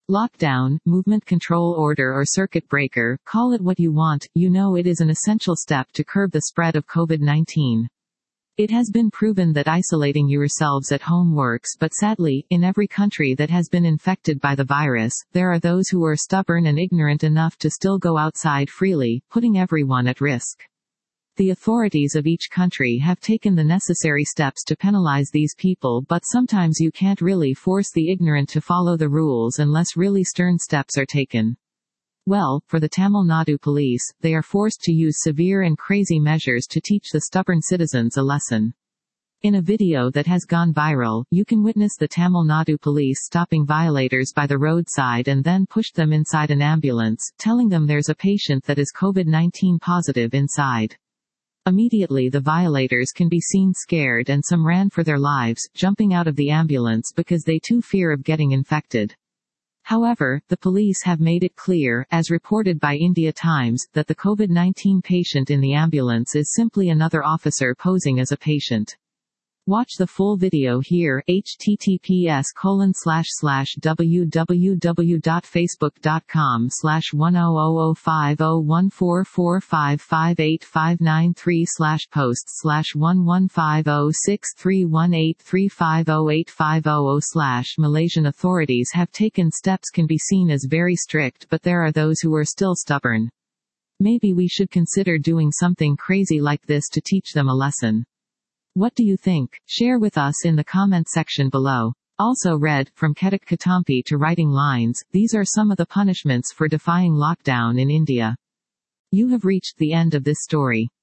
Lockdown, movement control order or circuit breaker, call it what you want, it is an essential step to curb the spread of COVID-19. It has been proven that isolating yourselves at home works, but sadly, in every country that has been infected by the virus, there are those who are stubborn and ignorant enough to still go outside freely, putting everyone at risk. The authorities of each country have taken the necessary steps to penalize these people, but sometimes you can't really force the ignorant to follow the rules unless really stern steps are taken. Well, for the Tamil Nadu police, they are forced to use severe and crazy measures to teach the stubborn citizens a lesson. In a video that has gone viral, you can witness the Tamil Nadu police stopping violators by the roadside and then pushed them inside an ambulance, telling them there's a patient that is COVID-19 positive inside. Immediately the violators can be seen scared and some ran for their lives, jumping out of the ambulance because they too fear of getting infected. However, the police have made it clear, as reported by India Times, that the COVID-19 patient in the ambulance is simply another officer posing as a patient. Watch the full video here, https://www.facebook.com/100558593/posts/115063183500850/. Malaysian authorities have taken steps can be seen as very strict, but there are those who are still stubborn. Maybe we should consider doing something crazy like this to teach them a lesson. What do you think? Share with us in the comment section below. Also read, from Kedak Katampi to writing lines, these are some of the punishments for defying lockdown in India. You have reached the end of this story.